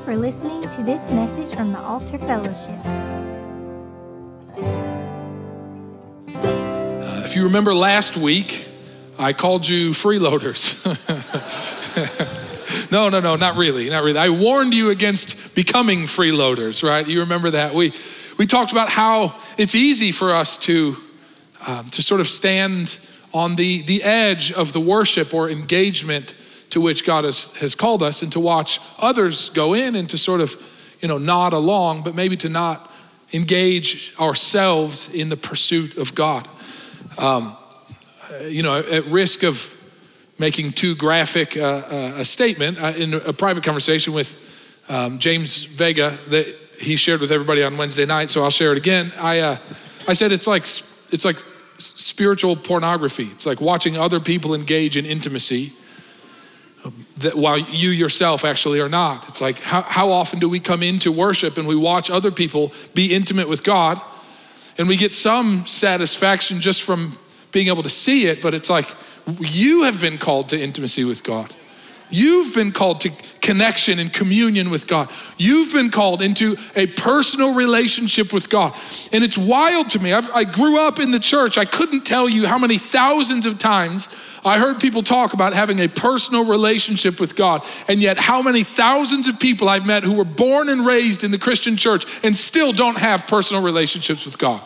for listening to this message from the Altar Fellowship. If you remember last week, I called you freeloaders. No, not really. I warned you against becoming freeloaders, right? You remember that? We talked about how it's easy for us to sort of stand on the edge of the worship or engagement to which God has called us, and to watch others go in and to sort of, nod along, but maybe to not engage ourselves in the pursuit of God. At risk of making too graphic a statement, in a private conversation with James Vega that he shared with everybody on Wednesday night, so I'll share it again. I said it's like spiritual pornography. It's like watching other people engage in intimacy that while you yourself actually are not. It's like how often do we come into worship and we watch other people be intimate with God, and we get some satisfaction just from being able to see it, but it's like you have been called to intimacy with God. You've been called to connection and communion with God. You've been called into a personal relationship with God. And it's wild to me. I grew up in the church. I couldn't tell you how many thousands of times I heard people talk about having a personal relationship with God. And yet how many thousands of people I've met who were born and raised in the Christian church and still don't have personal relationships with God.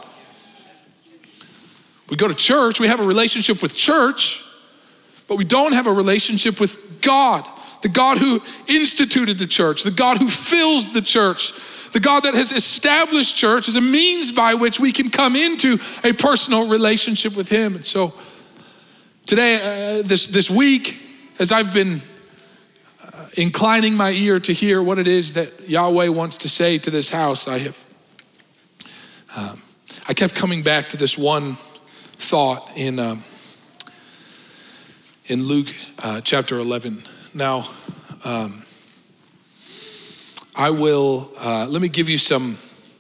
We go to church, we have a relationship with church, but we don't have a relationship with God, the God who instituted the church, the God who fills the church, the God that has established church as a means by which we can come into a personal relationship with him. And so today, this week, as I've been inclining my ear to hear what it is that Yahweh wants to say to this house, I kept coming back to this one thought in Luke chapter 11. Now, I will, let me give you some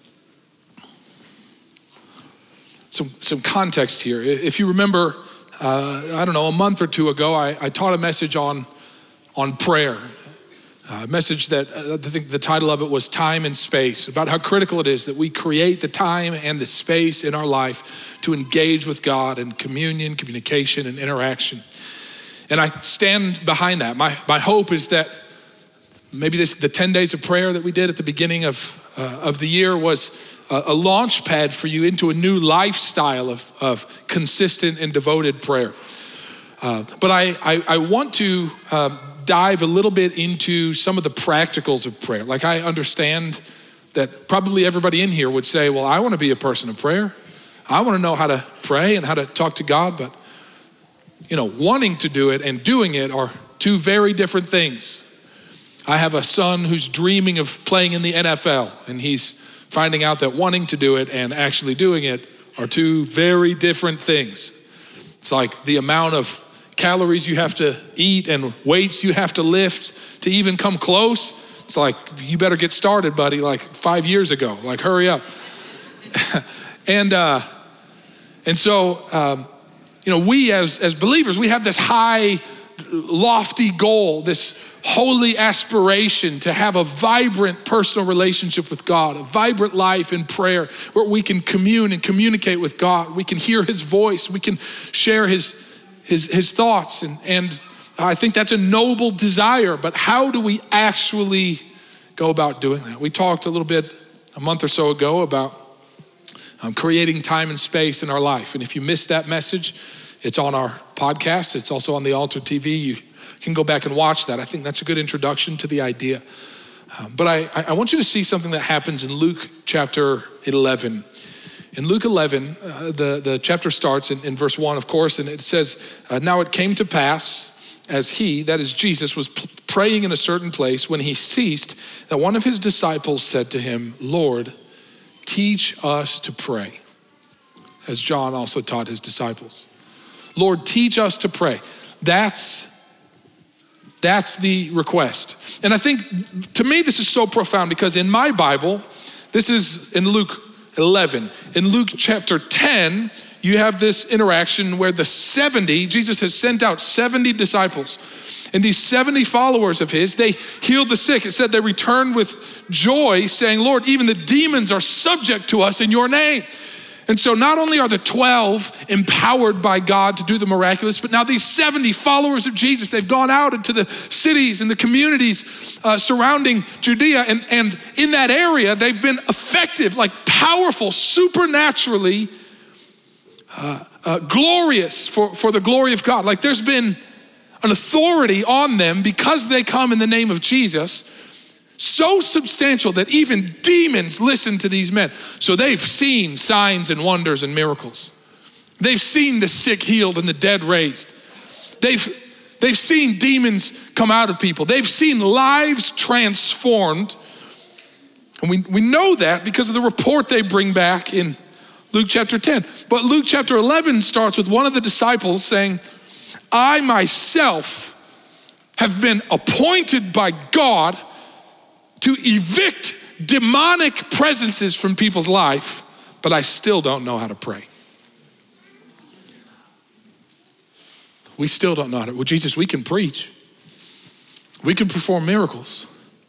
context here. If you remember, a month or two ago, I taught a message on prayer. A message that I think the title of it was Time and Space, about how critical it is that we create the time and the space in our life to engage with God and communion, communication, and interaction. And I stand behind that. My hope is that maybe the 10 days of prayer that we did at the beginning of the year was a launch pad for you into a new lifestyle of consistent and devoted prayer. But I want to dive a little bit into some of the practicals of prayer. Like, I understand that probably everybody in here would say, well, I want to be a person of prayer. I want to know how to pray and how to talk to God, but wanting to do it and doing it are two very different things. I have a son who's dreaming of playing in the NFL, and he's finding out that wanting to do it and actually doing it are two very different things. It's like the amount of calories you have to eat and weights you have to lift to even come close. It's like, you better get started, buddy, like 5 years ago, like hurry up. And so we as believers, we have this high, lofty goal, this holy aspiration to have a vibrant personal relationship with God, a vibrant life in prayer where we can commune and communicate with God. We can hear his voice. We can share his thoughts. And I think that's a noble desire, but how do we actually go about doing that? We talked a little bit a month or so ago about creating time and space in our life. And if you missed that message, it's on our podcast. It's also on the Altar TV. You can go back and watch that. I think that's a good introduction to the idea. But I want you to see something that happens in Luke chapter 11. In Luke 11, the chapter starts in verse 1, of course, and it says, now it came to pass as he, that is Jesus, was praying in a certain place when he ceased, that one of his disciples said to him, Lord, teach us to pray, as John also taught his disciples. Lord, teach us to pray. That's the request. And I think, to me, this is so profound because in my Bible, this is in Luke 11. In Luke chapter 10, you have this interaction where Jesus has sent out 70 disciples. And these 70 followers of his, they healed the sick. It said they returned with joy, saying, Lord, even the demons are subject to us in your name. And so not only are the 12 empowered by God to do the miraculous, but now these 70 followers of Jesus, they've gone out into the cities and the communities surrounding Judea. And in that area, they've been effective, like powerful, supernaturally glorious for the glory of God. Like there's been an authority on them because they come in the name of Jesus, so substantial that even demons listen to these men. So they've seen signs and wonders and miracles. They've seen the sick healed and the dead raised. They've seen demons come out of people. They've seen lives transformed. And we know that because of the report they bring back in Luke chapter 10. But Luke chapter 11 starts with one of the disciples saying, I myself have been appointed by God to evict demonic presences from people's life, but I still don't know how to pray. We still don't know how to. Well, Jesus, we can preach. We can perform miracles.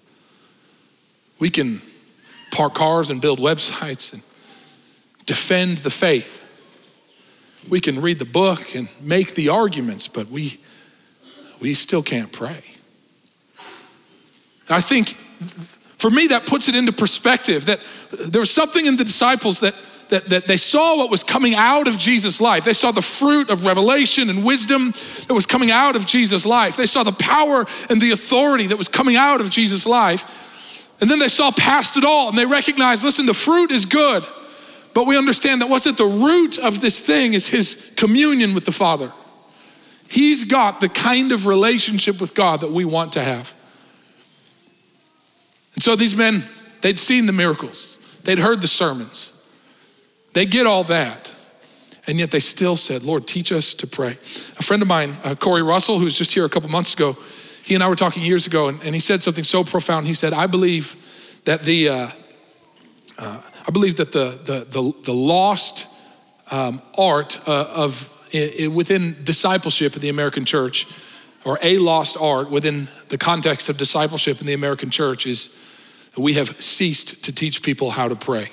We can park cars and build websites and defend the faith. We can read the book and make the arguments, but we still can't pray. And I think for me, that puts it into perspective that there was something in the disciples that they saw what was coming out of Jesus' life. They saw the fruit of revelation and wisdom that was coming out of Jesus' life. They saw the power and the authority that was coming out of Jesus' life. And then they saw past it all and they recognized, listen, the fruit is good, but we understand that what's at the root of this thing is his communion with the Father. He's got the kind of relationship with God that we want to have. And so these men, they'd seen the miracles. They'd heard the sermons. They get all that. And yet they still said, Lord, teach us to pray. A friend of mine, Corey Russell, who was just here a couple months ago, he and I were talking years ago, and he said something so profound. He said, I believe that the lost art within discipleship in the American church, or a lost art within the context of discipleship in the American church, is that we have ceased to teach people how to pray.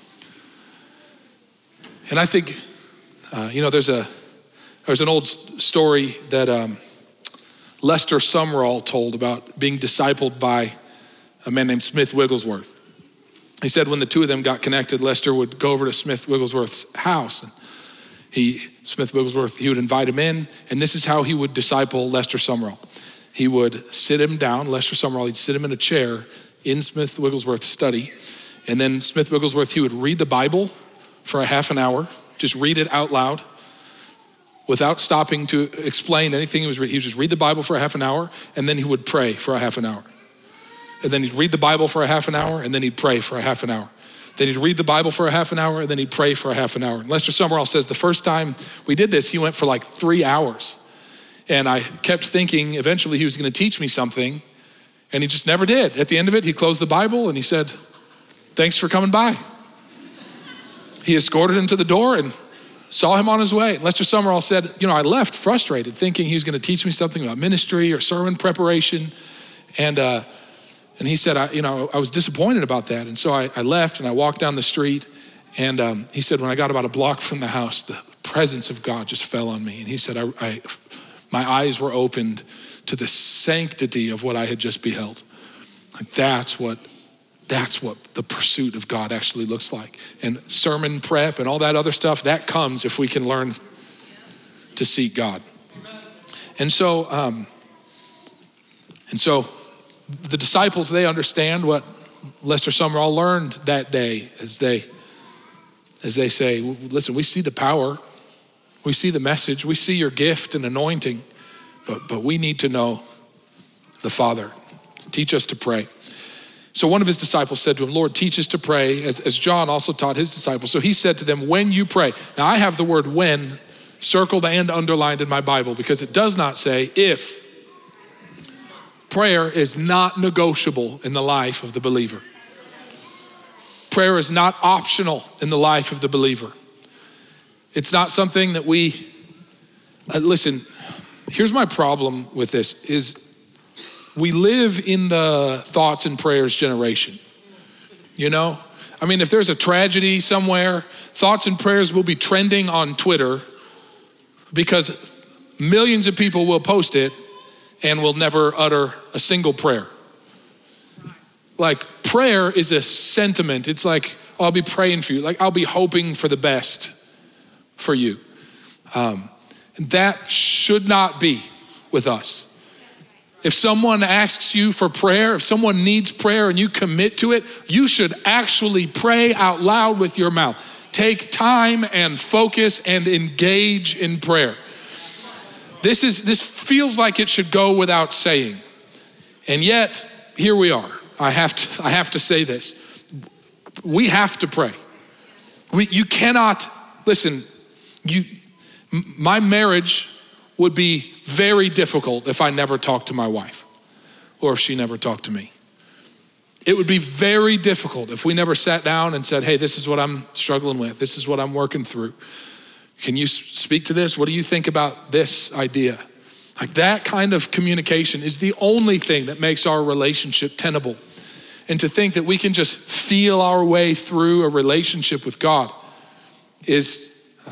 And I think, there's an old story that Lester Sumrall told about being discipled by a man named Smith Wigglesworth. He said when the two of them got connected, Lester would go over to Smith Wigglesworth's house. And Smith Wigglesworth, he would invite him in, and this is how he would disciple Lester Sumrall. He would sit him down, Lester Sumrall, he'd sit him in a chair in Smith Wigglesworth's study, and then Smith Wigglesworth, he would read the Bible for a half an hour, just read it out loud without stopping to explain anything he was reading. He would just read the Bible for a half an hour, and then he would pray for a half an hour. And then he'd read the Bible for a half an hour, and then he'd pray for a half an hour. Then he'd read the Bible for a half an hour, and then he'd pray for a half an hour. And Lester Sumrall says the first time we did this, he went for like 3 hours. And I kept thinking eventually he was gonna teach me something, and he just never did. At the end of it, he closed the Bible and he said, thanks for coming by. He escorted him to the door and saw him on his way. Lester Sumrall said, I left frustrated thinking he was gonna teach me something about ministry or sermon preparation. And he said, I was disappointed about that. And so I left and I walked down the street, and he said, when I got about a block from the house, the presence of God just fell on me. And he said, my eyes were opened to the sanctity of what I had just beheld. Like that's what the pursuit of God actually looks like. And sermon prep and all that other stuff, that comes if we can learn to seek God. And so the disciples, they understand what Lester Sumrall learned that day as they say, listen, we see the power, we see the message, we see your gift and anointing, but we need to know the Father. Teach us to pray. So one of his disciples said to him, Lord, teach us to pray, as John also taught his disciples. So he said to them, when you pray. Now I have the word when circled and underlined in my Bible because it does not say if. Prayer is not negotiable in the life of the believer. Prayer is not optional in the life of the believer. It's not something that listen, Here's my problem with this is we live in the thoughts and prayers generation, you know? I mean, if there's a tragedy somewhere, thoughts and prayers will be trending on Twitter because millions of people will post it and will never utter a single prayer. Like prayer is a sentiment. It's like, oh, I'll be praying for you. Like I'll be hoping for the best for you. That should not be with us. If someone asks you for prayer, if someone needs prayer and you commit to it, you should actually pray out loud with your mouth. Take time and focus and engage in prayer. This feels like it should go without saying. And yet, here we are. I have to say this. We have to pray. You cannot, listen, my marriage would be very difficult if I never talked to my wife or if she never talked to me. It would be very difficult if we never sat down and said, hey, this is what I'm struggling with. This is what I'm working through. Can you speak to this? What do you think about this idea? Like that kind of communication is the only thing that makes our relationship tenable. And to think that we can just feel our way through a relationship with God is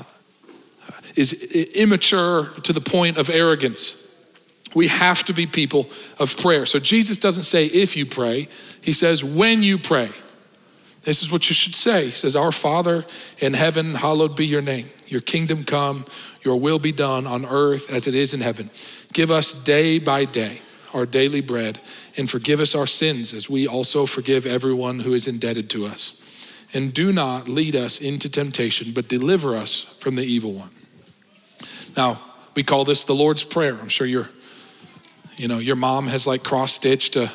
immature to the point of arrogance. We have to be people of prayer. So Jesus doesn't say if you pray, he says when you pray. This is what you should say. He says, our Father in heaven, hallowed be your name. Your kingdom come, your will be done on earth as it is in heaven. Give us day by day our daily bread and forgive us our sins as we also forgive everyone who is indebted to us. And do not lead us into temptation, but deliver us from the evil one. Now, we call this the Lord's Prayer. I'm sure your mom has like cross-stitched a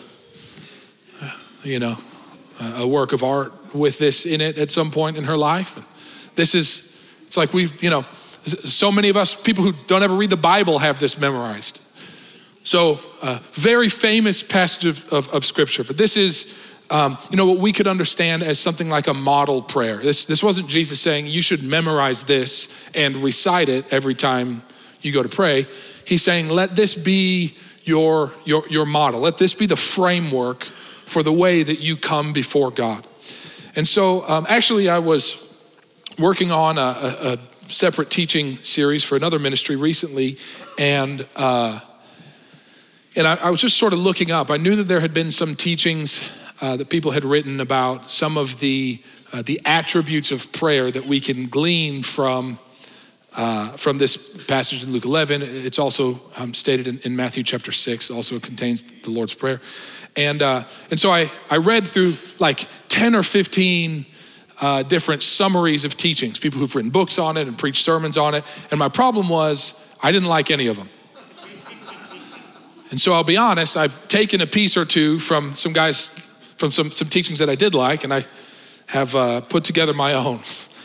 a work of art with this in it at some point in her life. It's like so many of us, people who don't ever read the Bible have this memorized. So very famous passage of scripture, but this is, what we could understand as something like a model prayer. This wasn't Jesus saying you should memorize this and recite it every time you go to pray. He's saying, let this be your model. Let this be the framework for the way that you come before God. And so actually I was working on a separate teaching series for another ministry recently, and I was just sort of looking up. I knew that there had been some teachings that people had written about some of the attributes of prayer that we can glean from this passage in Luke 11. It's also stated in Matthew chapter 6. It also contains the Lord's Prayer. And so I read through like 10 or 15 different summaries of teachings, people who've written books on it and preached sermons on it. And my problem was I didn't like any of them. And so I'll be honest, I've taken a piece or two from some guys, from some teachings that I did like, and I have put together my own.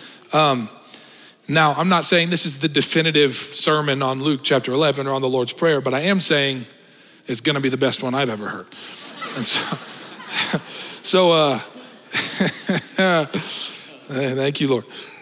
Now, I'm not saying this is the definitive sermon on Luke chapter 11 or on the Lord's Prayer, but I am saying it's gonna be the best one I've ever heard. And so thank you, Lord.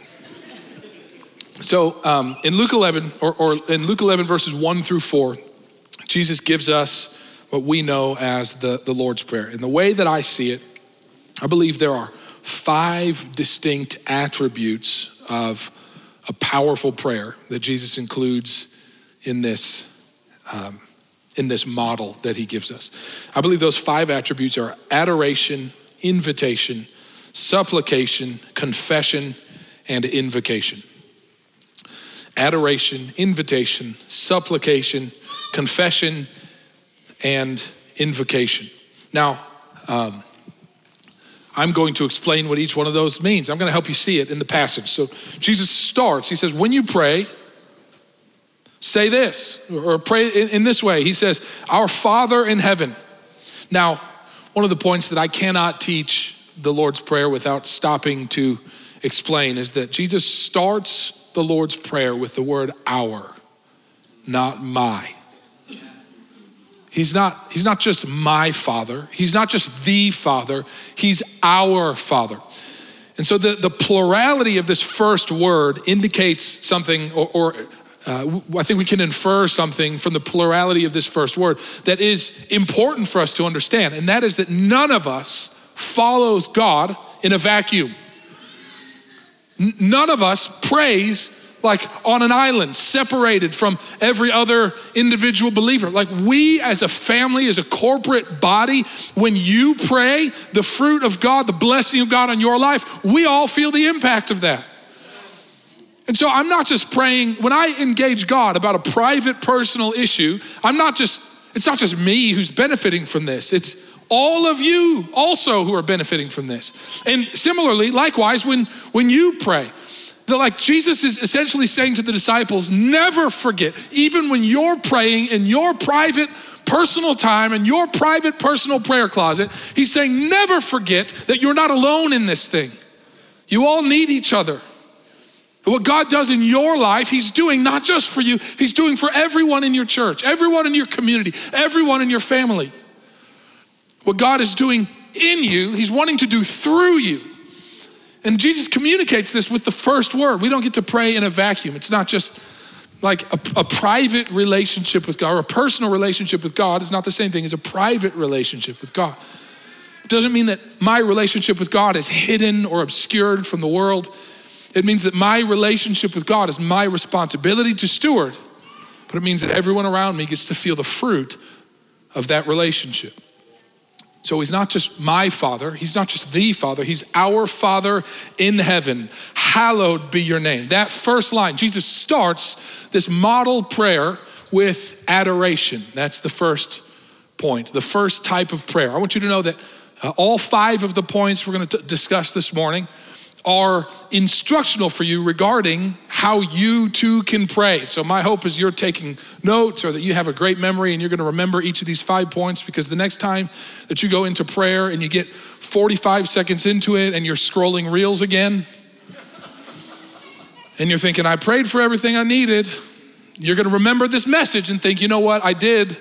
So in Luke 11, or in Luke 11 verses 1 through 4, Jesus gives us what we know as the Lord's Prayer. And the way that I see it, I believe there are 5 distinct attributes of a powerful prayer that Jesus includes in this model that he gives us. I believe those 5 attributes are adoration, invitation, supplication, confession, and invocation. Adoration, invitation, supplication, confession, and invocation. Now, I'm going to explain what each one of those means. I'm going to help you see it in the passage. So Jesus starts, he says, when you pray, say this, or pray in this way. He says, our Father in heaven. Now, one of the points that I cannot teach the Lord's Prayer without stopping to explain is that Jesus starts the Lord's Prayer with the word our, not my. He's not just my Father. He's not just the Father. He's our Father. And so the plurality of this first word indicates something, or I think we can infer something from the plurality of this first word that is important for us to understand, and that is that none of us follows God in a vacuum. None of us prays like on an island, separated from every other individual believer. Like we as a family, as a corporate body, when you pray, the fruit of God, the blessing of God on your life, we all feel the impact of that. And so I'm not just praying, when I engage God about a private, personal issue, it's not just me who's benefiting from this. It's all of you also who are benefiting from this. And similarly, likewise, when you pray, like Jesus is essentially saying to the disciples, never forget, even when you're praying in your private personal time, in your private personal prayer closet, he's saying, never forget that you're not alone in this thing. You all need each other. What God does in your life, he's doing not just for you, he's doing for everyone in your church, everyone in your community, everyone in your family. What God is doing in you, he's wanting to do through you. And Jesus communicates this with the first word. We don't get to pray in a vacuum. It's not just like a private relationship with God, or a personal relationship with God is not the same thing as a private relationship with God. It doesn't mean that my relationship with God is hidden or obscured from the world. It means that my relationship with God is my responsibility to steward, but it means that everyone around me gets to feel the fruit of that relationship. So he's not just my Father, he's not just the Father, he's our Father in heaven. Hallowed be your name. That first line, Jesus starts this model prayer with adoration. That's the first point, the first type of prayer. I want you to know that all 5 of the points we're going to discuss this morning are instructional for you regarding how you too can pray. So my hope is you're taking notes, or that you have a great memory and you're gonna remember each of these 5 points, because the next time that you go into prayer and you get 45 seconds into it and you're scrolling reels again, and you're thinking, I prayed for everything I needed, you're gonna remember this message and think, you know what, I did.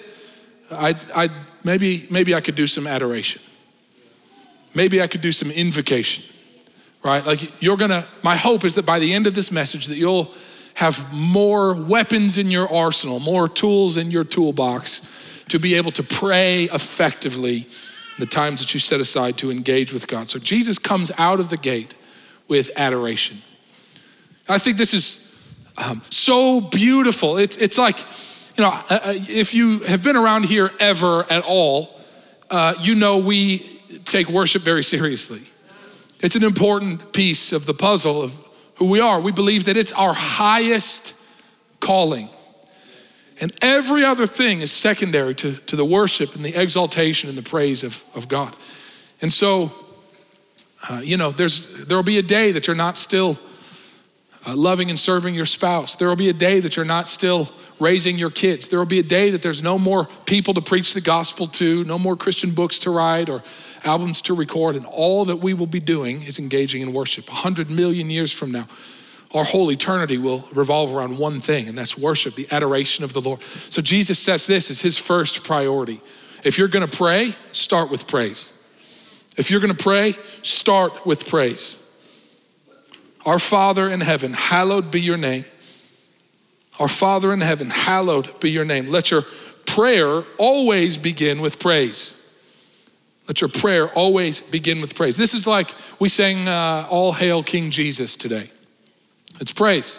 Maybe I could do some adoration. Maybe I could do some invocation. Right? Like my hope is that by the end of this message that you'll have more weapons in your arsenal, more tools in your toolbox to be able to pray effectively the times that you set aside to engage with God. So Jesus comes out of the gate with adoration. I think this is so beautiful. It's like, if you have been around here ever at all, we take worship very seriously. It's an important piece of the puzzle of who we are. We believe that it's our highest calling. And every other thing is secondary to the worship and the exaltation and the praise of God. And so, there'll be a day that you're not still loving and serving your spouse. There will be a day that you're not still raising your kids. There will be a day that there's no more people to preach the gospel to, no more Christian books to write or albums to record, and all that we will be doing is engaging in worship. 100 million years from now, our whole eternity will revolve around one thing, and that's worship, the adoration of the Lord. So Jesus sets this as his first priority. If you're gonna pray, start with praise. If you're gonna pray, start with praise. Our Father in heaven, hallowed be your name. Our Father in heaven, hallowed be your name. Let your prayer always begin with praise. Let your prayer always begin with praise. This is like we sang All Hail King Jesus today. It's praise.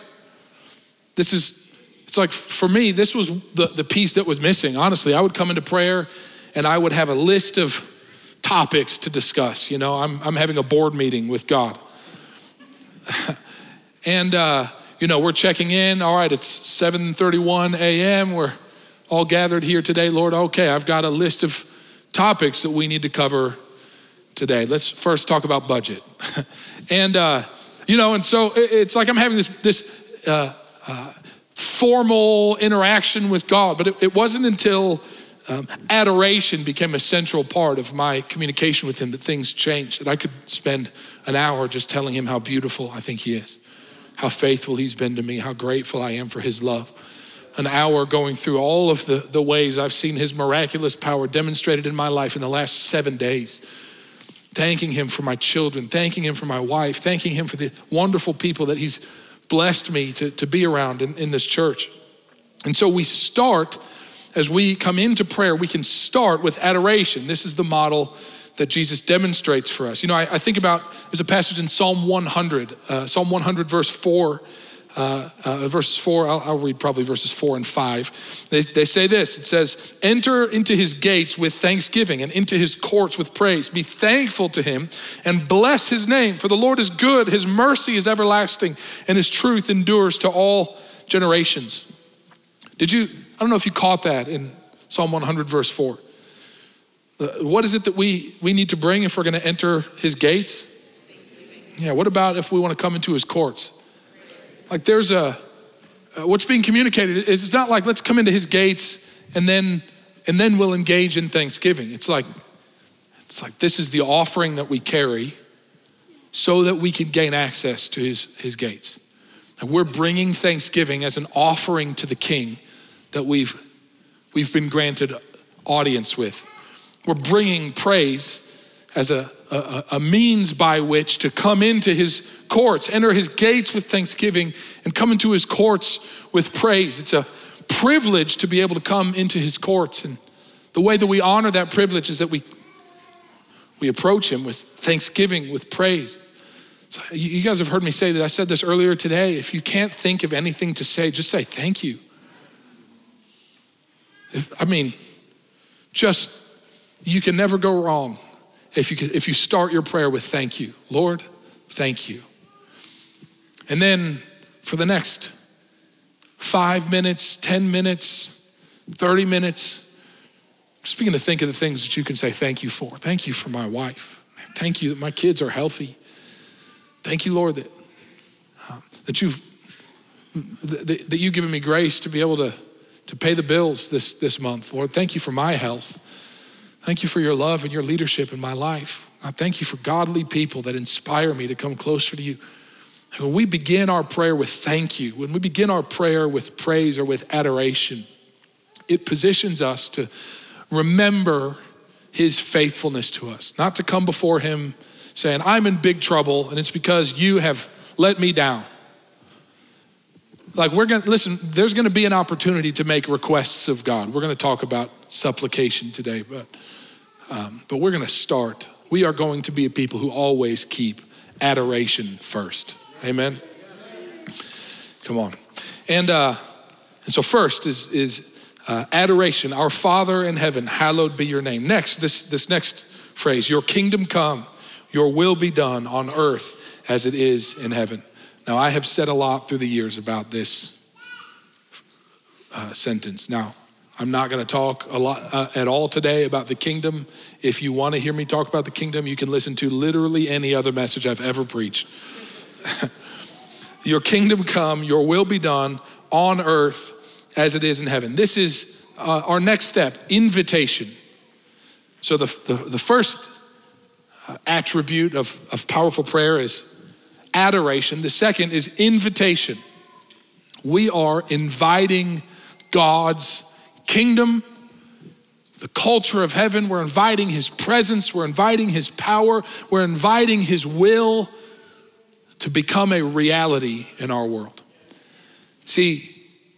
It's like for me, this was the piece that was missing. Honestly, I would come into prayer and I would have a list of topics to discuss. I'm having a board meeting with God. And we're checking in. All right, it's 7:31 a.m. We're all gathered here today. Lord, okay, I've got a list of topics that we need to cover today. Let's first talk about budget. And so it's like I'm having this formal interaction with God, but it wasn't until adoration became a central part of my communication with him that things changed, that I could spend an hour just telling him how beautiful I think he is, how faithful he's been to me, how grateful I am for his love. An hour going through all of the ways I've seen his miraculous power demonstrated in my life in the last 7 days. Thanking him for my children, thanking him for my wife, thanking him for the wonderful people that he's blessed me to be around in this church. And so we start, as we come into prayer, we can start with adoration. This is the model that Jesus demonstrates for us. You know, I think about, there's a passage in Psalm 100 verse 4, verses 4, I'll read probably verses 4 and 5. They say this, it says, enter into his gates with thanksgiving and into his courts with praise. Be thankful to him and bless his name, for the Lord is good, his mercy is everlasting, and his truth endures to all generations. I don't know if you caught that in Psalm 100 verse 4. What is it that we need to bring if we're gonna enter his gates? Yeah, what about if we wanna come into his courts? Like there's what's being communicated is it's not like let's come into his gates and then we'll engage in thanksgiving. It's like this is the offering that we carry so that we can gain access to his gates. And we're bringing thanksgiving as an offering to the King that we've been granted audience with. We're bringing praise as a means by which to come into his courts, enter his gates with thanksgiving, and come into his courts with praise. It's a privilege to be able to come into his courts. And the way that we honor that privilege is that we approach him with thanksgiving, with praise. So you guys have heard me say that. I said this earlier today. If you can't think of anything to say, just say thank you. You can never go wrong if you start your prayer with thank you. Lord, thank you. And then for the next 5 minutes, 10 minutes, 30 minutes, just begin to think of the things that you can say thank you for. Thank you for my wife. Thank you that my kids are healthy. Thank you, Lord, that you've given me grace to be able to pay the bills this month. Lord, thank you for my health. Thank you for your love and your leadership in my life. I thank you for godly people that inspire me to come closer to you. And when we begin our prayer with thank you, when we begin our prayer with praise or with adoration, it positions us to remember his faithfulness to us, not to come before him saying, I'm in big trouble and it's because you have let me down. Like there's gonna be an opportunity to make requests of God. We're gonna talk about supplication today, but we're gonna start. We are going to be a people who always keep adoration first. Amen? Come on. And so first is adoration. Our Father in heaven, hallowed be your name. Next, this next phrase, your kingdom come, your will be done on earth as it is in heaven. Now, I have said a lot through the years about this sentence. Now, I'm not gonna talk a lot at all today about the kingdom. If you wanna hear me talk about the kingdom, you can listen to literally any other message I've ever preached. Your kingdom come, your will be done on earth as it is in heaven. This is our next step, invitation. So the first attribute of powerful prayer is adoration. The second is invitation. We are inviting God's kingdom, the culture of heaven. We're inviting his presence. We're inviting his power. We're inviting his will to become a reality in our world. See,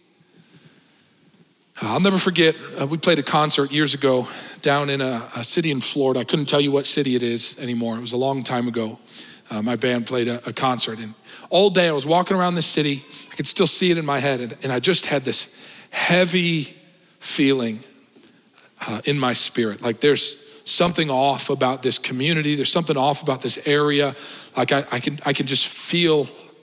I'll never forget, we played a concert years ago down in a city in Florida. I couldn't tell you what city it is anymore. It was a long time ago. My band played a concert, and all day I was walking around the city. I could still see it in my head, and I just had this heavy feeling in my spirit. Like there's something off about this community. There's something off about this area. Like I can just feel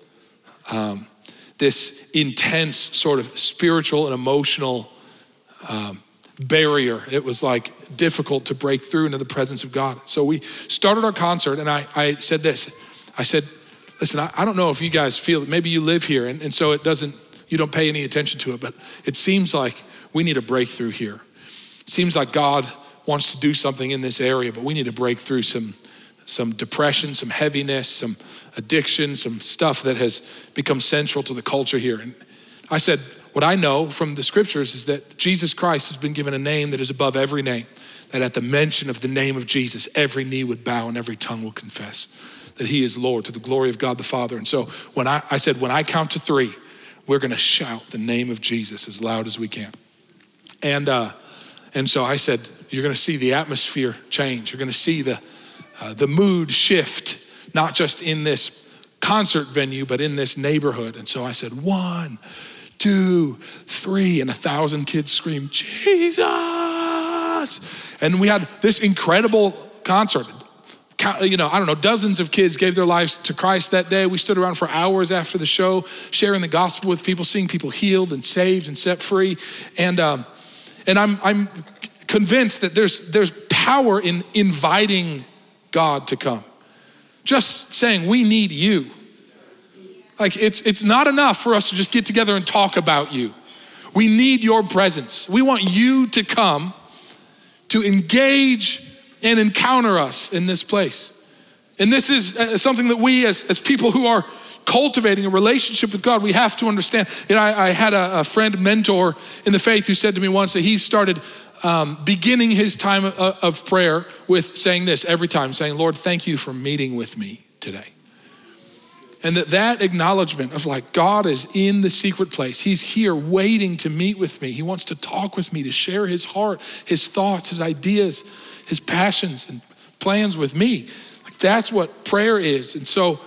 this intense sort of spiritual and emotional barrier. It was like difficult to break through into the presence of God. So we started our concert, and I said this. I said, listen, I don't know if you guys feel it. Maybe you live here, and so you don't pay any attention to it, but it seems like we need a breakthrough here. It seems like God wants to do something in this area, but we need to break through some depression, some heaviness, some addiction, some stuff that has become central to the culture here. And I said, what I know from the scriptures is that Jesus Christ has been given a name that is above every name, that at the mention of the name of Jesus, every knee would bow and every tongue will confess that he is Lord to the glory of God the Father. And so when I said, when I count to 3, we're gonna shout the name of Jesus as loud as we can. And so I said, you're gonna see the atmosphere change. You're gonna see the mood shift, not just in this concert venue, but in this neighborhood. And so I said, 1, 2, 3, and 1,000 kids screamed, Jesus! And we had this incredible concert. You know, I don't know, dozens of kids gave their lives to Christ that day. We stood around for hours after the show, sharing the gospel with people, seeing people healed and saved and set free. And I'm convinced that there's power in inviting God to come. Just saying, we need you. Like it's not enough for us to just get together and talk about you. We need your presence. We want you to come to engage and encounter us in this place. And this is something that we as people who are cultivating a relationship with God, we have to understand. You know, I had a friend, mentor in the faith who said to me once that he started beginning his time of prayer with saying this every time, saying, Lord, thank you for meeting with me today. And that acknowledgement of like, God is in the secret place. He's here waiting to meet with me. He wants to talk with me, to share his heart, his thoughts, his ideas, his passions and plans with me. Like that's what prayer is. And so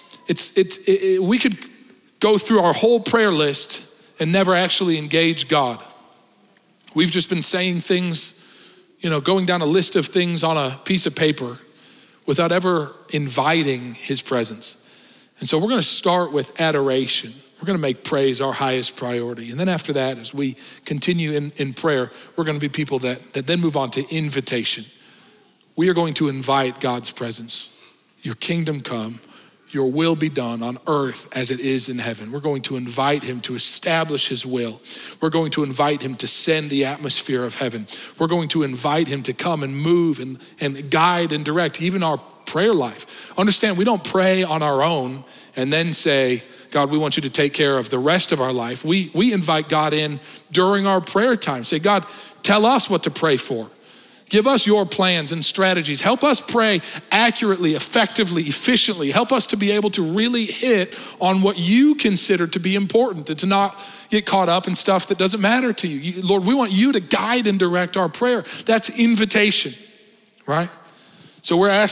we could go through our whole prayer list and never actually engage God. We've just been saying things, you know, going down a list of things on a piece of paper without ever inviting his presence. And so we're gonna start with adoration. We're gonna make praise our highest priority. And then after that, as we continue in prayer, we're gonna be people that then move on to invitation. We are going to invite God's presence. Your kingdom come, your will be done on earth as it is in heaven. We're going to invite him to establish his will. We're going to invite him to send the atmosphere of heaven. We're going to invite him to come and move and guide and direct even our prayer life. Understand, we don't pray on our own and then say, God, we want you to take care of the rest of our life. We invite God in during our prayer time. Say, God, tell us what to pray for. Give us your plans and strategies. Help us pray accurately, effectively, efficiently. Help us to be able to really hit on what you consider to be important and to not get caught up in stuff that doesn't matter to you. Lord, we want you to guide and direct our prayer. That's invitation, right? So we're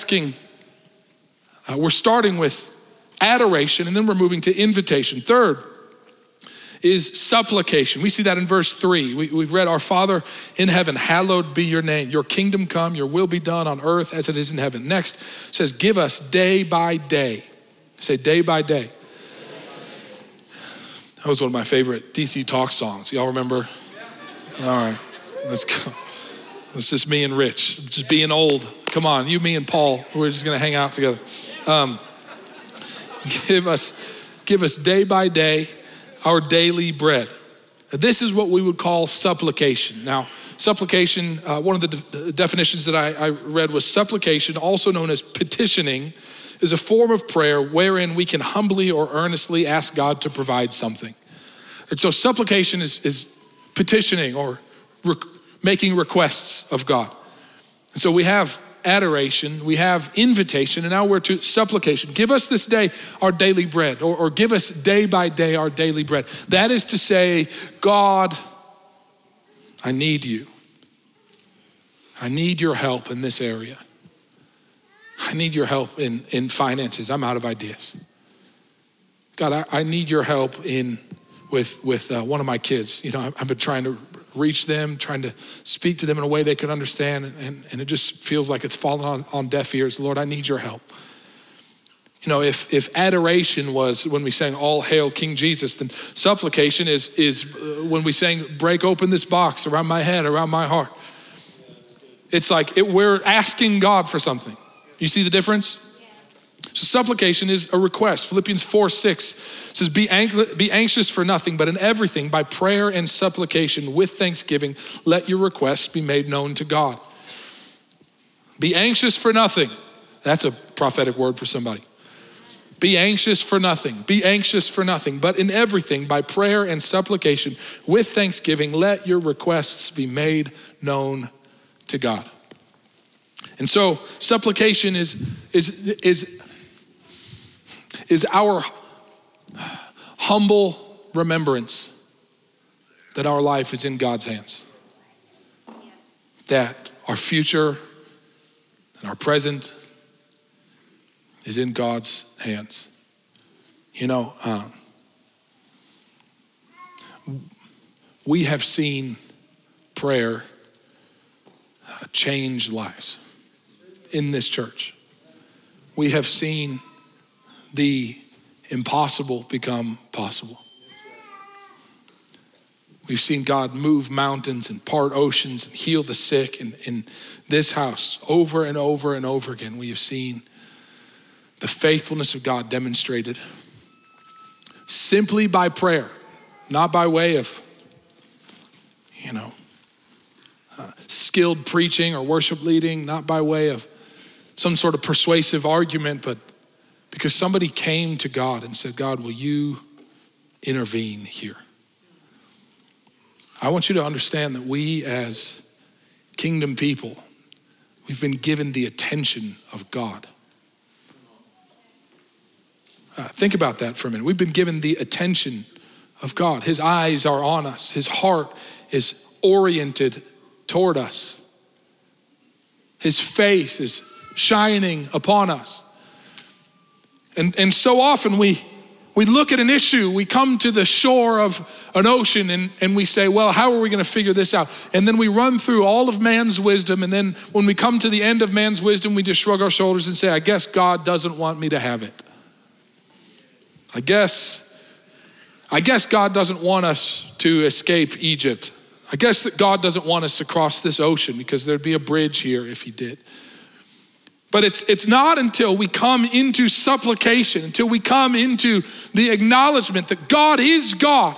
starting with adoration and then we're moving to invitation. Third is supplication. We see that in verse 3. We've read, our Father in heaven, hallowed be your name. Your kingdom come, your will be done on earth as it is in heaven. Next says, give us day by day. Say day by day. That was one of my favorite DC Talk songs. Y'all remember? All right, let's go. It's just me and Rich, just being old. Come on, you, me, and Paul. We're just gonna hang out together. Give us day by day our daily bread. This is what we would call supplication. Now, supplication, one of the definitions that I read was supplication, also known as petitioning, is a form of prayer wherein we can humbly or earnestly ask God to provide something. And so supplication is petitioning or making requests of God. And so we have adoration, we have invitation, and now we're to supplication. Give us this day our daily bread, or give us day by day our daily bread. That is to say, God, I need you. I need your help in this area. I need your help in finances. I'm out of ideas. God, I need your help with one of my kids. You know, I've been trying to reach them, trying to speak to them in a way they could understand, and it just feels like it's fallen on deaf ears. Lord, I need your help. You know, if adoration was when we sang All Hail King Jesus, then supplication is when we sang break open this box around my head, around my heart. It's like we're asking God for something. You see the difference? So supplication is a request. Philippians 4:6 says, be anxious for nothing, but in everything by prayer and supplication with thanksgiving, let your requests be made known to God. Be anxious for nothing. That's a prophetic word for somebody. Be anxious for nothing. Be anxious for nothing, but in everything by prayer and supplication with thanksgiving, let your requests be made known to God. And so supplication is our humble remembrance that our life is in God's hands. That our future and our present is in God's hands. You know, we have seen prayer change lives in this church. We have seen the impossible become possible. We've seen God move mountains and part oceans and heal the sick in this house over and over and over again. We have seen the faithfulness of God demonstrated simply by prayer, not by way of, skilled preaching or worship leading, not by way of some sort of persuasive argument, but because somebody came to God and said, God, will you intervene here? I want you to understand that we as kingdom people, we've been given the attention of God. Think about that for a minute. We've been given the attention of God. His eyes are on us. His heart is oriented toward us. His face is shining upon us. And so often we look at an issue, we come to the shore of an ocean and we say, well, how are we going to figure this out? And then we run through all of man's wisdom. And then when we come to the end of man's wisdom, we just shrug our shoulders and say, I guess God doesn't want me to have it. I guess God doesn't want us to escape Egypt. I guess that God doesn't want us to cross this ocean because there'd be a bridge here if he did. But it's not until we come into supplication, until we come into the acknowledgement that God is God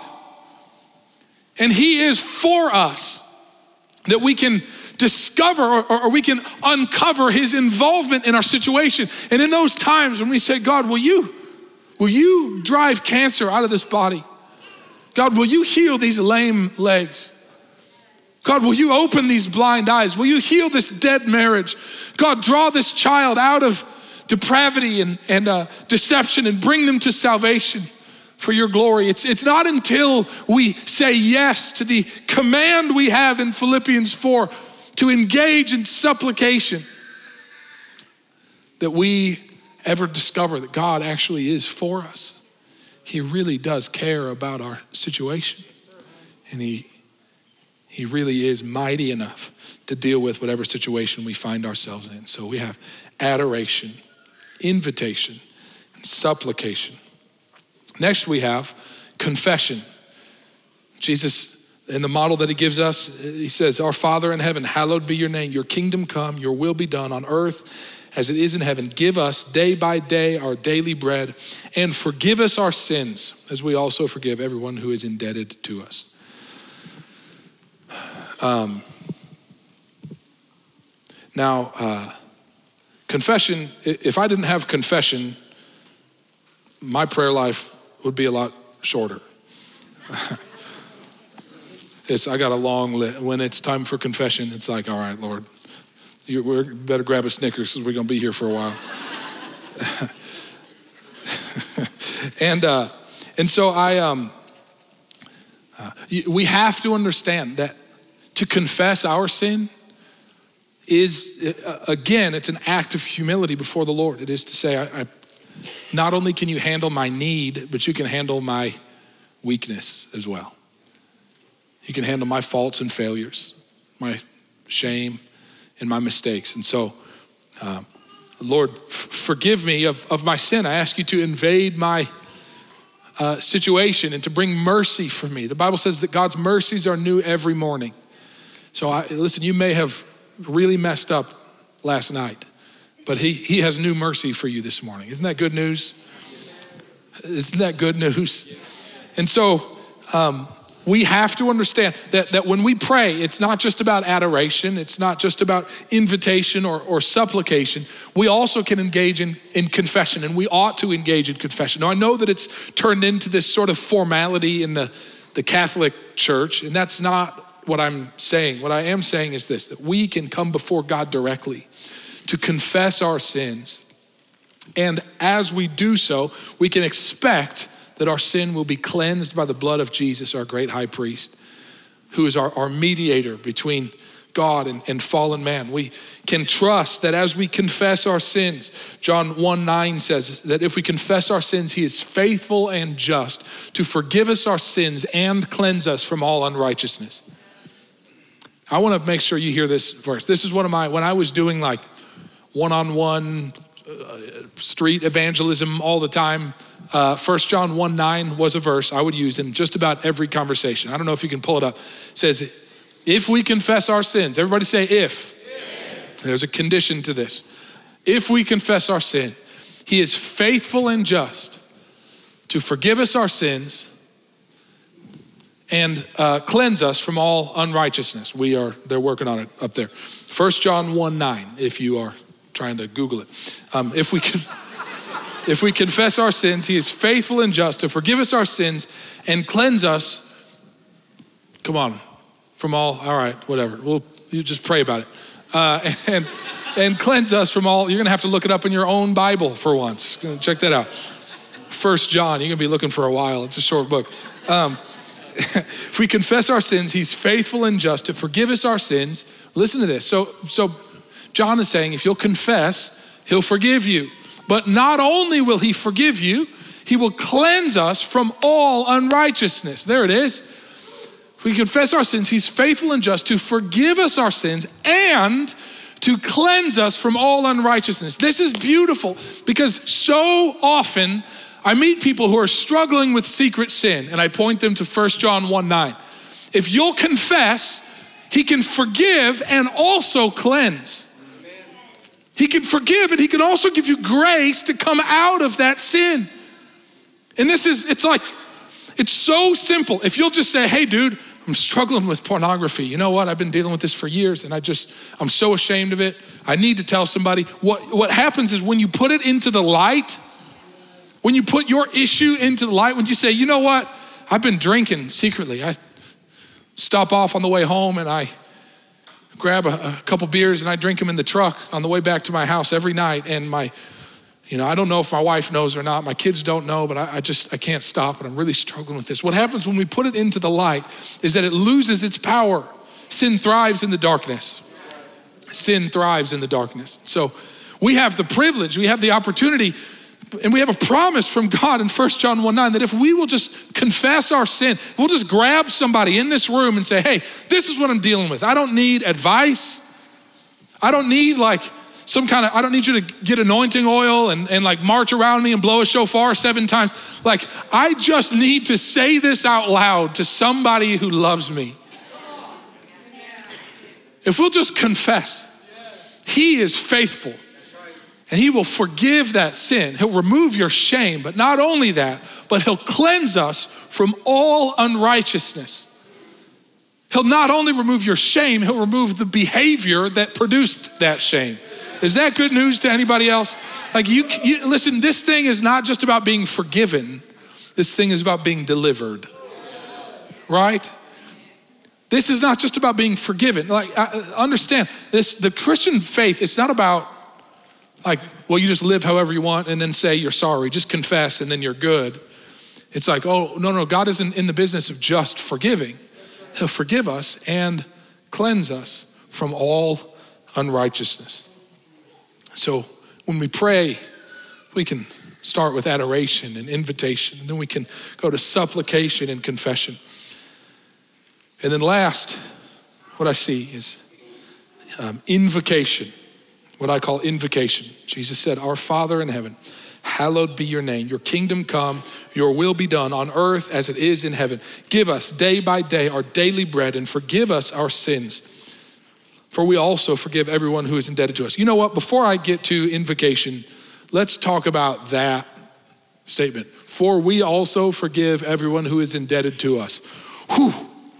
and he is for us, that we can discover or we can uncover his involvement in our situation. And in those times when we say, God, will you drive cancer out of this body? God, will you heal these lame legs? God, will you open these blind eyes? Will you heal this dead marriage? God, draw this child out of depravity and deception and bring them to salvation for your glory. It's not until we say yes to the command we have in Philippians 4 to engage in supplication that we ever discover that God actually is for us. He really does care about our situation. And he really is mighty enough to deal with whatever situation we find ourselves in. So we have adoration, invitation, and supplication. Next we have confession. Jesus, in the model that he gives us, he says, our Father in heaven, hallowed be your name. Your kingdom come, your will be done on earth as it is in heaven. Give us day by day our daily bread and forgive us our sins as we also forgive everyone who is indebted to us. Confession, if I didn't have confession, my prayer life would be a lot shorter. I got a long list. When it's time for confession, it's like, all right, Lord, we better grab a Snickers because we're going to be here for a while. And so we have to understand that to confess our sin is, again, it's an act of humility before the Lord. It is to say, I not only can you handle my need, but you can handle my weakness as well. You can handle my faults and failures, my shame and my mistakes. And so, Lord, forgive me of my sin. I ask you to invade my situation and to bring mercy for me. The Bible says that God's mercies are new every morning. So listen, you may have really messed up last night, but he has new mercy for you this morning. Isn't that good news? Isn't that good news? And so we have to understand that when we pray, it's not just about adoration. It's not just about invitation or supplication. We also can engage in confession, and we ought to engage in confession. Now, I know that it's turned into this sort of formality in the Catholic Church, and that's not what I'm saying. What I am saying is this, that we can come before God directly to confess our sins. And as we do so, we can expect that our sin will be cleansed by the blood of Jesus, our great high priest, who is our mediator between God and fallen man. We can trust that as we confess our sins, John 1:9 says that if we confess our sins, he is faithful and just to forgive us our sins and cleanse us from all unrighteousness. I want to make sure you hear this verse. This is when I was doing like one-on-one street evangelism all the time, 1 John 1:9 was a verse I would use in just about every conversation. I don't know if you can pull it up. It says, if we confess our sins, everybody say if. There's a condition to this. If we confess our sin, he is faithful and just to forgive us our sins and cleanse us from all unrighteousness. They're working on it up there. 1 John 1:9, if you are trying to Google it. If we confess our sins, he is faithful and just to forgive us our sins and cleanse us, from all right, whatever. You just pray about it. And cleanse us from all, you're gonna have to look it up in your own Bible for once. Check that out. 1 John, you're gonna be looking for a while. It's a short book. If we confess our sins, he's faithful and just to forgive us our sins. Listen to this. So John is saying, if you'll confess, he'll forgive you. But not only will he forgive you, he will cleanse us from all unrighteousness. There it is. If we confess our sins, he's faithful and just to forgive us our sins and to cleanse us from all unrighteousness. This is beautiful because so often I meet people who are struggling with secret sin, and I point them to 1 John 1:9. If you'll confess, he can forgive and also cleanse. He can forgive and he can also give you grace to come out of that sin. And it's so simple. If you'll just say, hey dude, I'm struggling with pornography. You know what? I've been dealing with this for years and I'm so ashamed of it. I need to tell somebody. What happens is when you put it into the light, when you put your issue into the light, when you say, you know what? I've been drinking secretly. I stop off on the way home and I grab a couple beers and I drink them in the truck on the way back to my house every night. And I don't know if my wife knows or not. My kids don't know, but I can't stop and I'm really struggling with this. What happens when we put it into the light is that it loses its power. Sin thrives in the darkness. Sin thrives in the darkness. So we have the privilege, we have the opportunity, and we have a promise from God in 1 John 1:9 that if we will just confess our sin, we'll just grab somebody in this room and say, hey, this is what I'm dealing with. I don't need advice. I don't need I don't need you to get anointing oil and march around me and blow a shofar 7 times. I just need to say this out loud to somebody who loves me. If we'll just confess, he is faithful. And he will forgive that sin. He'll remove your shame, but not only that, but he'll cleanse us from all unrighteousness. He'll not only remove your shame, he'll remove the behavior that produced that shame. Is that good news to anybody else? Listen, this thing is not just about being forgiven. This thing is about being delivered, right? This is not just about being forgiven. Understand this, the Christian faith, it's not about you just live however you want and then say you're sorry, just confess and then you're good. It's no, God isn't in the business of just forgiving. He'll forgive us and cleanse us from all unrighteousness. So when we pray, we can start with adoration and invitation, and then we can go to supplication and confession. And then last, what I see is invocation. What I call invocation. Jesus said, our Father in heaven, hallowed be your name. Your kingdom come, your will be done on earth as it is in heaven. Give us day by day our daily bread and forgive us our sins. For we also forgive everyone who is indebted to us. You know what? Before I get to invocation, let's talk about that statement. For we also forgive everyone who is indebted to us. Whew.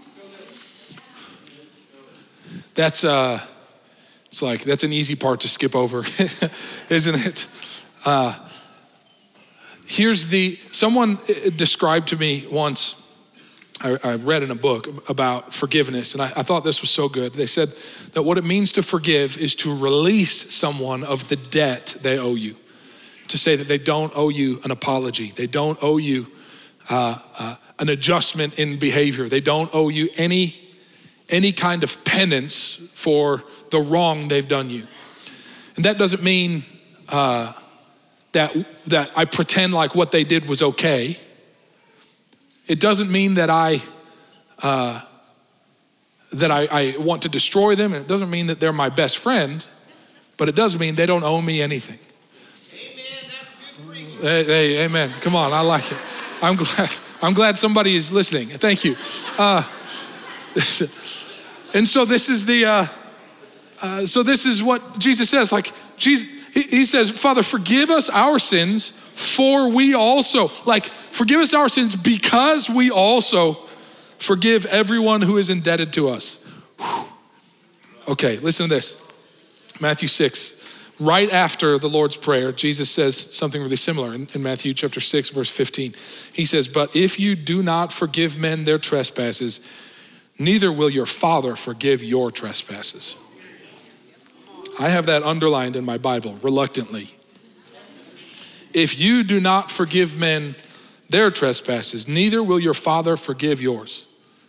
That's an easy part to skip over, isn't it? Someone described to me once, I read in a book about forgiveness, and I thought this was so good. They said that what it means to forgive is to release someone of the debt they owe you. To say that they don't owe you an apology. They don't owe you an adjustment in behavior. They don't owe you any kind of penance for the wrong they've done you. And that doesn't mean that I pretend like what they did was okay. It doesn't mean that I want to destroy them. And it doesn't mean that they're my best friend, but it does mean they don't owe me anything. Amen. That's good preaching. Hey, amen. Come on, I like it. I'm glad somebody is listening. Thank you. And so this is this is what Jesus says. Like Jesus, he says, Father, forgive us our sins, for we also, like, forgive us our sins because we also forgive everyone who is indebted to us. Whew. Okay, listen to this. Matthew 6, right after the Lord's Prayer, Jesus says something really similar in Matthew chapter 6, verse 15. He says, but if you do not forgive men their trespasses, neither will your Father forgive your trespasses. I have that underlined in my Bible, reluctantly. If you do not forgive men their trespasses, neither will your Father forgive yours.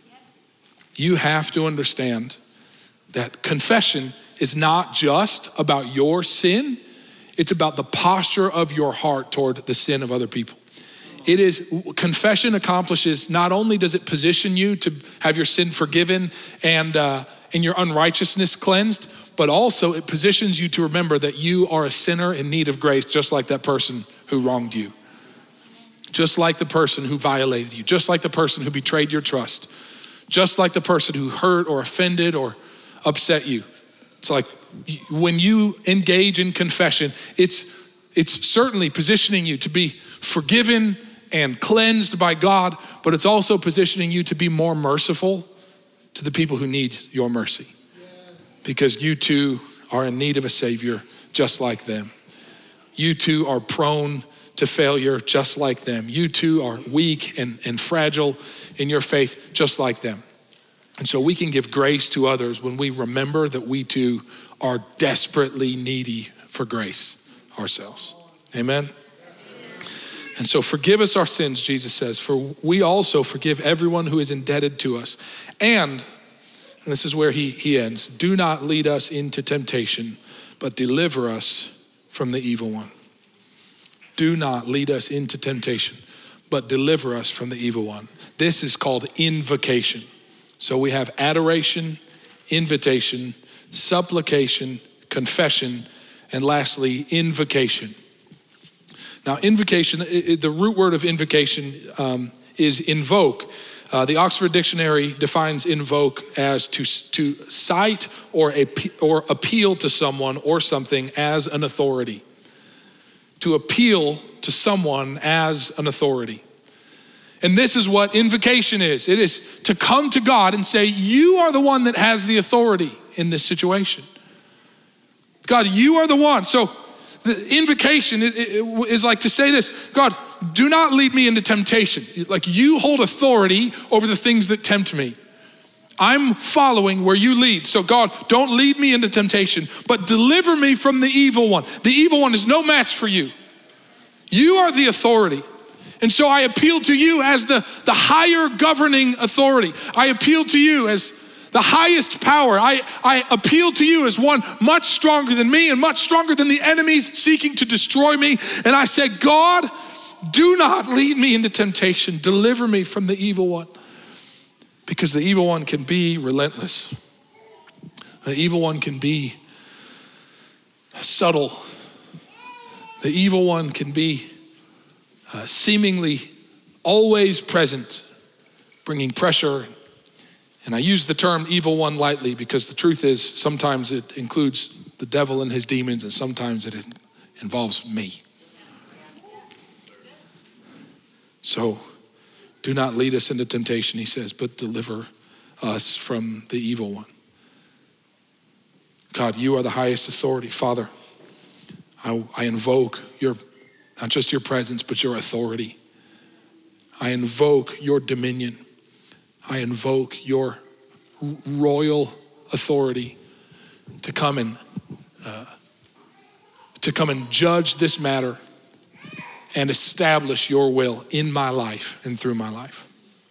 You have to understand that confession is not just about your sin, it's about the posture of your heart toward the sin of other people. Confession accomplishes, not only does it position you to have your sin forgiven and your unrighteousness cleansed, but also it positions you to remember that you are a sinner in need of grace, just like that person who wronged you, just like the person who violated you, just like the person who betrayed your trust, just like the person who hurt or offended or upset you. It's like when you engage in confession, it's certainly positioning you to be forgiven and cleansed by God, but it's also positioning you to be more merciful to the people who need your mercy. Because you too are in need of a Savior just like them. You too are prone to failure just like them. You too are weak and fragile in your faith just like them. And so we can give grace to others when we remember that we too are desperately needy for grace ourselves. Amen? And so forgive us our sins, Jesus says, for we also forgive everyone who is indebted to us. And this is where he ends, do not lead us into temptation, but deliver us from the evil one. Do not lead us into temptation, but deliver us from the evil one. This is called invocation. So we have adoration, invitation, supplication, confession, and lastly, invocation. Now, invocation, the root word of invocation is invoke. The Oxford Dictionary defines invoke as to cite or appeal to someone or something as an authority. To appeal to someone as an authority. And this is what invocation is. It is to come to God and say, you are the one that has the authority in this situation. God, you are the one. So the invocation is like to say this, God, do not lead me into temptation. Like you hold authority over the things that tempt me. I'm following where you lead. So God, don't lead me into temptation, but deliver me from the evil one. The evil one is no match for you. You are the authority. And so I appeal to you as the higher governing authority. I appeal to you as the highest power. I appeal to you as one much stronger than me and much stronger than the enemies seeking to destroy me. And I say, God, do not lead me into temptation. Deliver me from the evil one. Because the evil one can be relentless. The evil one can be subtle. The evil one can be seemingly always present, bringing pressure. And I use the term evil one lightly because the truth is sometimes it includes the devil and his demons and sometimes it involves me. So do not lead us into temptation, he says, but deliver us from the evil one. God, you are the highest authority. Father, I invoke your, not just your presence, but your authority. I invoke your dominion. I invoke your royal authority to come and judge this matter and establish your will in my life and through my life.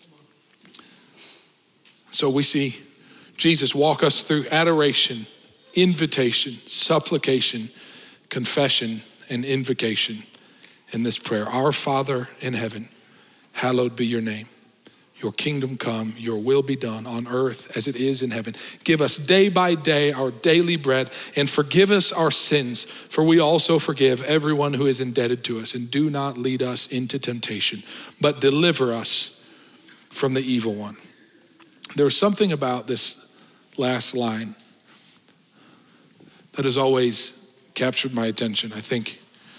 So we see Jesus walk us through adoration, invitation, supplication, confession, and invocation in this prayer. Our Father in heaven, hallowed be your name. Your kingdom come, your will be done on earth as it is in heaven. Give us day by day our daily bread, and forgive us our sins, for we also forgive everyone who is indebted to us. And do not lead us into temptation, but deliver us from the evil one. There's something about this last line that has always captured my attention. I think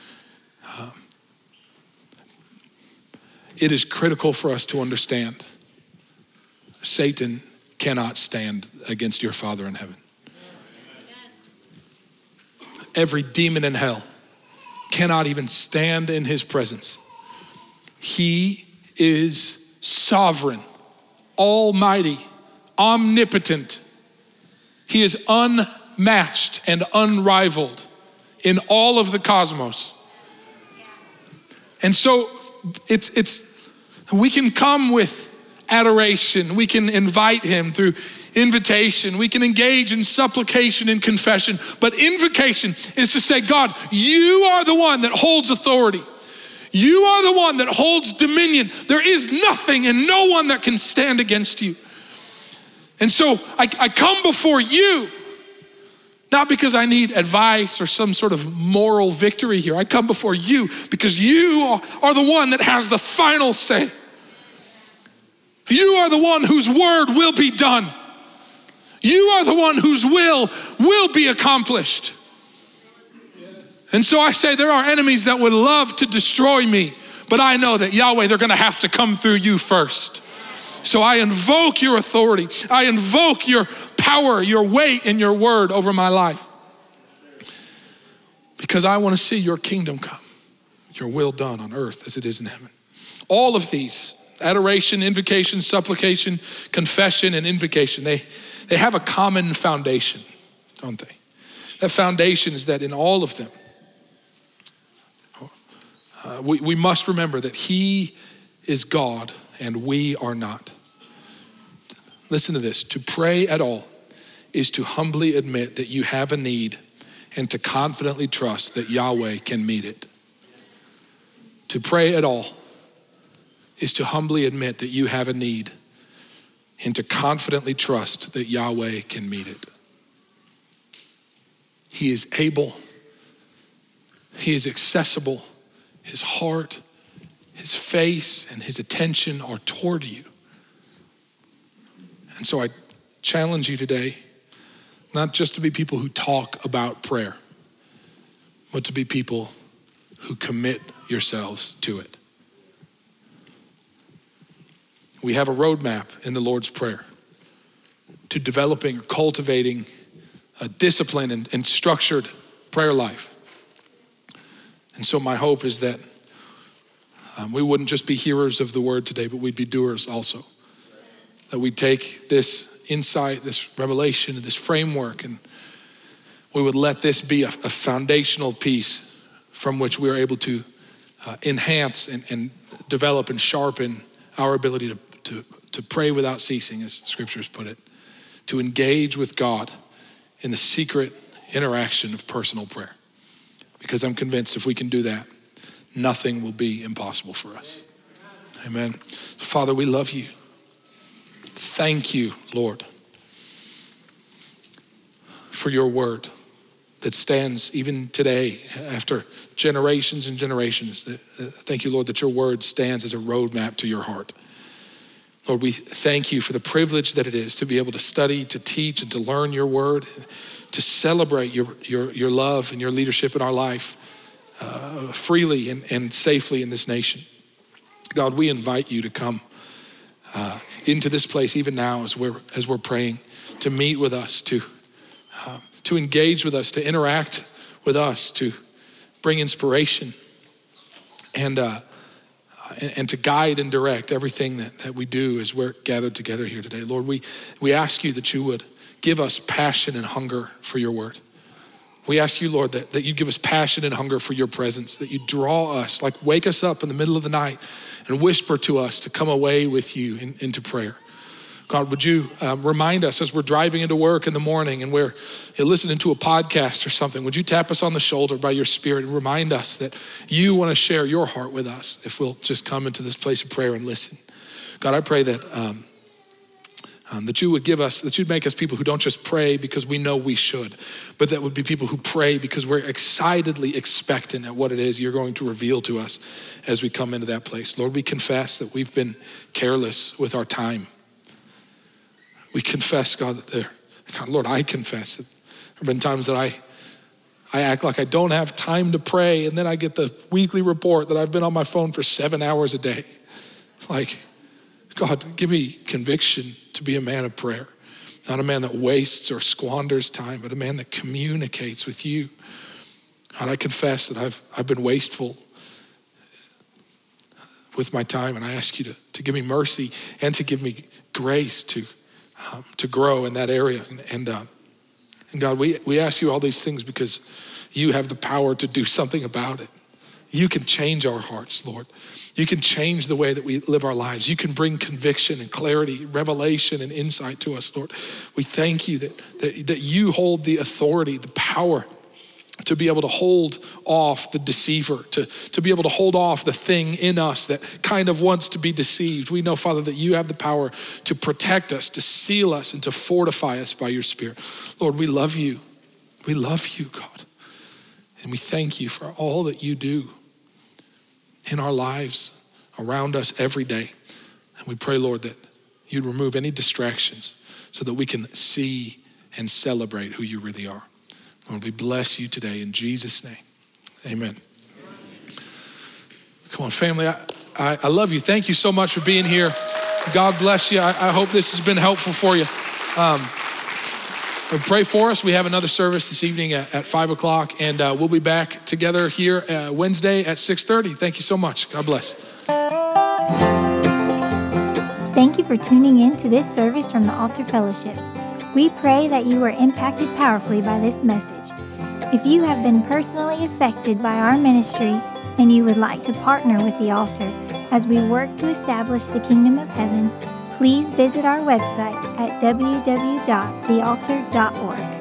it is critical for us to understand Satan cannot stand against your Father in heaven. Every demon in hell cannot even stand in his presence. He is sovereign, almighty, omnipotent. He is unmatched and unrivaled in all of the cosmos. And so we can come with adoration. We can invite him through invitation. We can engage in supplication and confession. But invocation is to say, God, you are the one that holds authority. You are the one that holds dominion. There is nothing and no one that can stand against you. And so I come before you, not because I need advice or some sort of moral victory here. I come before you because you are the one that has the final say. You are the one whose word will be done. You are the one whose will be accomplished. And so I say there are enemies that would love to destroy me, but I know that Yahweh, they're gonna have to come through you first. So I invoke your authority. I invoke your power, your weight, and your word over my life. Because I want to see your kingdom come, your will done on earth as it is in heaven. All of these, adoration, invocation, supplication, confession, and invocation, they have a common foundation, don't they? That foundation is that in all of them, we must remember that he is God and we are not. Listen to this. To pray at all is to humbly admit that you have a need and to confidently trust that Yahweh can meet it. To pray at all is to humbly admit that you have a need and to confidently trust that Yahweh can meet it. He is able. He is accessible. His heart, his face, and his attention are toward you. And so I challenge you today, not just to be people who talk about prayer, but to be people who commit yourselves to it. We have a roadmap in the Lord's Prayer to developing, cultivating a disciplined and structured prayer life. And so my hope is that we wouldn't just be hearers of the word today, but we'd be doers also. That we take this insight, this revelation, this framework, and we would let this be a foundational piece from which we are able to enhance and develop and sharpen our ability to pray without ceasing, as scriptures put it, to engage with God in the secret interaction of personal prayer. Because I'm convinced if we can do that, nothing will be impossible for us. Amen. So Father, we love you. Thank you, Lord, for your word that stands even today after generations and generations. Thank you, Lord, that your word stands as a roadmap to your heart. Lord, we thank you for the privilege that it is to be able to study, to teach, and to learn your word, to celebrate your love and your leadership in our life freely and safely in this nation. God, we invite you to come into this place even now as we're praying, to meet with us, to engage with us, to interact with us, to bring inspiration and to guide and direct everything that we do as we're gathered together here today. Lord, we ask you that you would give us passion and hunger for your word. We ask you, Lord, that you give us passion and hunger for your presence, that you draw us, like wake us up in the middle of the night and whisper to us to come away with you into prayer. God, would you remind us as we're driving into work in the morning and we're listening to a podcast or something, would you tap us on the shoulder by your Spirit and remind us that you want to share your heart with us if we'll just come into this place of prayer and listen. God, I pray that that you would that you'd make us people who don't just pray because we know we should, but that would be people who pray because we're excitedly expectant at what it is you're going to reveal to us as we come into that place. Lord, we confess that we've been careless with our time. We confess, God, Lord, I confess that there have been times that I act like I don't have time to pray, and then I get the weekly report that I've been on my phone for 7 hours a day. Like, God, give me conviction to be a man of prayer, not a man that wastes or squanders time, but a man that communicates with you. God, I confess that I've been wasteful with my time, and I ask you to give me mercy and to give me grace to grow in that area. And God, we ask you all these things because you have the power to do something about it. You can change our hearts, Lord. You can change the way that we live our lives. You can bring conviction and clarity, revelation and insight to us, Lord. We thank you that you hold the authority, the power to be able to hold off the deceiver, to be able to hold off the thing in us that kind of wants to be deceived. We know, Father, that you have the power to protect us, to seal us, and to fortify us by your Spirit. Lord, we love you. We love you, God. And we thank you for all that you do in our lives, around us every day. And we pray, Lord, that you'd remove any distractions so that we can see and celebrate who you really are. Lord, we bless you today in Jesus' name. Amen. Come on, family. I love you. Thank you so much for being here. God bless you. I hope this has been helpful for you. Pray for us. We have another service this evening at 5 o'clock, and we'll be back together here Wednesday at 6:30. Thank you so much. God bless. Thank you for tuning in to this service from the Altar Fellowship. We pray that you were impacted powerfully by this message. If you have been personally affected by our ministry and you would like to partner with the Altar as we work to establish the kingdom of heaven, please visit our website at www.thealtar.org.